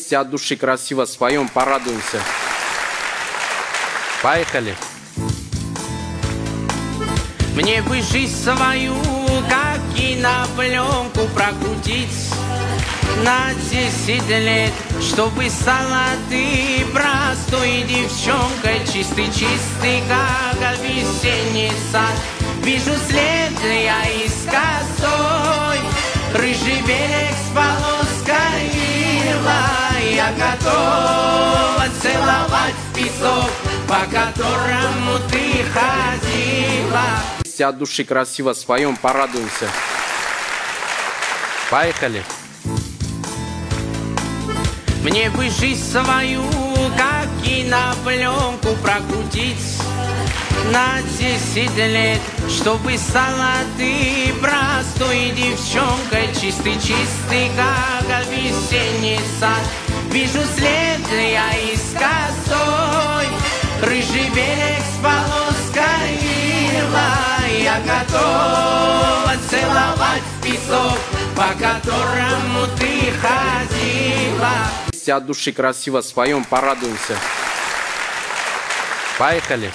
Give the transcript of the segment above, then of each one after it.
вместе от души красиво споем, порадуемся. Поехали. Мне бы жизнь свою, как кинопленку, прокрутить на 10 лет, чтобы стала ты простой девчонкой, чистый, как весенний сад. Вижу след я из косой, рыжий берег с полоской ила. Я готова целовать песок, по которому ты ходила. От души красиво споем, порадуемся. Поехали. Мне бы жизнь свою, как кинопленку, прокрутить на 10 лет, чтобы стала ты простой девчонкой, чистый, как весенний сад. Вижу след я из косой, рыжий берег с полоской ила. Я готова целовать песок, по которому ты ходила. От души красиво споем, порадуемся. Поехали.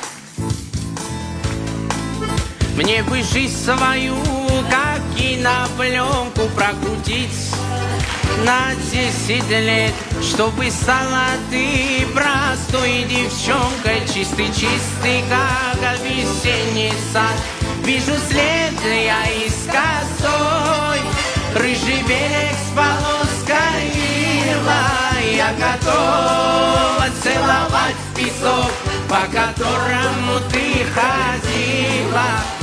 Мне бы жизнь свою, как кинопленку, прокрутить на 10 лет, чтобы стала ты простой девчонкой, чистый, как весенний сад. Вижу след я из косой, рыжий берег с полоской ила. Я готова целовать песок, по которому ты ходила.